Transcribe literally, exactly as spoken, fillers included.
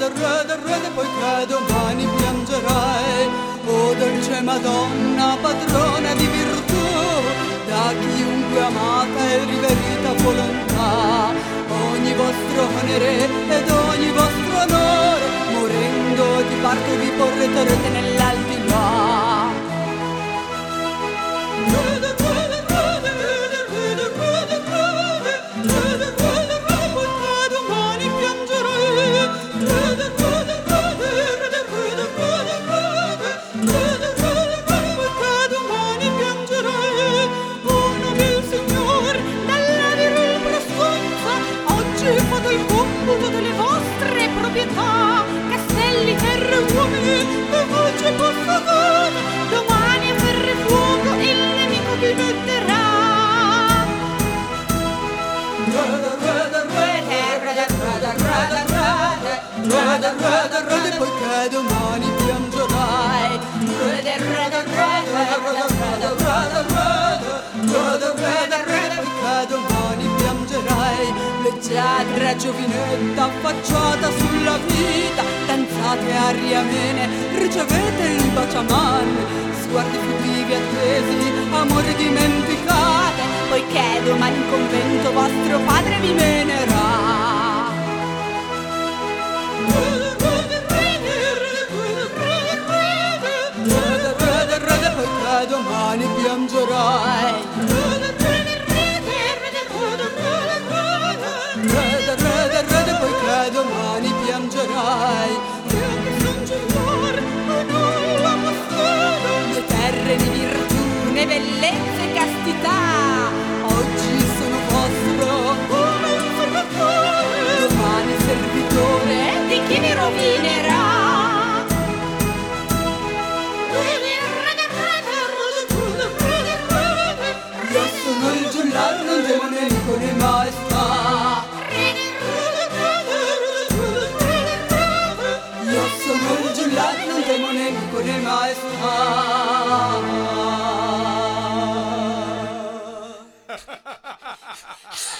rede, rede, rede, poiché domani piangerai. O dolce Madonna, padrona di virtù, da chiunque amata e riverita volontà, ogni vostro onere ed ogni vostro onore, morendo di parto vi porterete nell'aldilà. Delle vostre proprietà, castelli, terre, uomini, che voce posso dare, domani a ferro e fuoco il nemico vi metterà. Rede, rede, rede, rede, rede, rede, rede, rede, rede, poiché domani piangerai. Rede, rede, rede, rede, rede, rede, rede, rede, rede, poiché domani piangerai. Leggiadra giovinetta affacciata sulla vita, danzate aria amene, ricevete il baciaman, sguardi furtivi attesi, amore dimenticate, poiché domani in convento vostro padre vi menerà. Rede, rede, rede, poiché domani piangerai. Rede, rede, rede, poiché domani piangerai. Io che son Giulior, ma non l'Apostolo, Le terre di virtù, ne bellezza e castità, oggi sono vostro come un salvatore, domani servitore di chi vi rovinerà. Io sono il giullare, non temo nemico né maestà. Io sono il giullare, non temo nemico né maestà.